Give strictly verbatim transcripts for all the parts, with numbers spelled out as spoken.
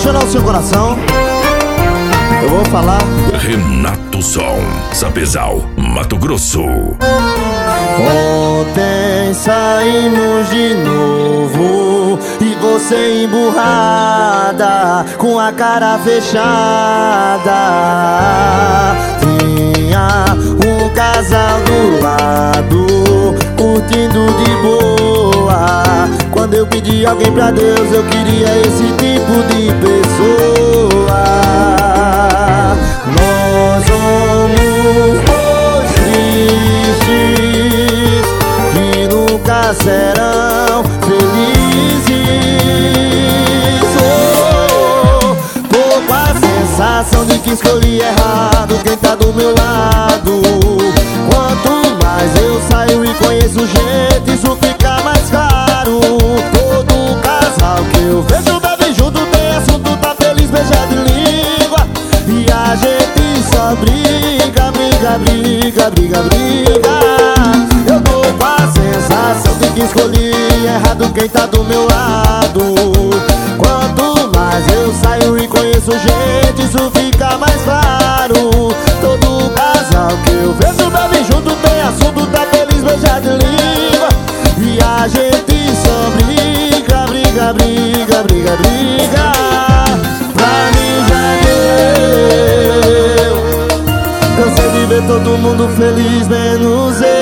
apaixonar o seu coração, eu vou falar. Renato Som, Sapezal, Mato Grosso. Ontem saímos de novo e você emburrada, com a cara fechada. Tinha um casal do lado, curtindo de boa. Quando eu pedi alguém pra Deus, eu queria esse tipo de pessoa. Nós somos dois tristes que nunca serão felizes. Oh, tô com a sensação de que escolhi errado quem tá do meu lado. Quanto mais eu saio e conheço gente, isso fica mais claro. Todo casal que eu vejo bebe junto, tem assunto, tá feliz, beija de língua. E a gente só briga, briga, briga, briga, briga. Eu tô com a sensação de que escolhi errado quem tá do meu lado. Quanto mais eu saio e conheço gente, isso fica mais claro. Todo casal que eu vejo bebe junto, tem assunto, tá feliz, beija de língua. E a gente só briga, briga, briga, briga, briga. Pra mim já deu. Cansei de ver todo mundo feliz, menos eu.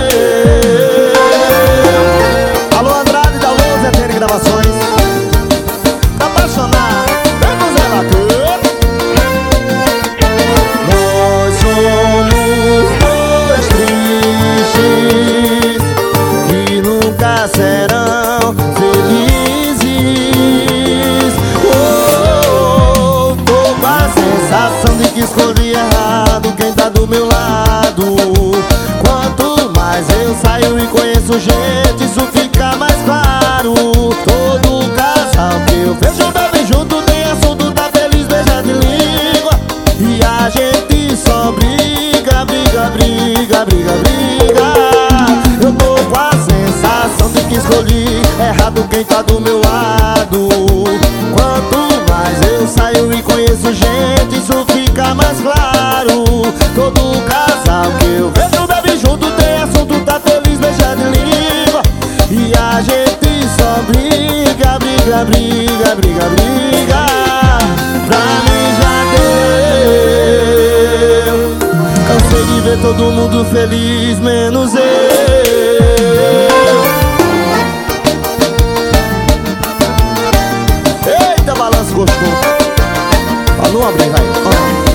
Alô, Andrade da Luz, é T N Gravações. Pra apaixonar, vem com Zé Bater. Nós somos dois tristes que nunca serão felizes. Oh, tô com a sensação de que escolhi errado quem tá do meu lado. Quanto mais eu saio e conheço gente, isso fica mais claro. Todo casal que eu vejo bebe junto, tem assunto, tá feliz, beija de língua. E a gente só briga, briga, briga, briga, briga. Eu tô com a sensação de que escolhi errado quem tá do meu lado. Quanto mais eu saio e conheço gente, isso fica mais claro. Todo casal que eu vejo bebe junto, tem assunto, tá feliz, beija de língua. E a gente só briga, briga, briga, briga, briga. Pra mim já deu. Cansei de ver todo mundo feliz, menos eu. Eita, balanço gostoso. Alô, abre, vai.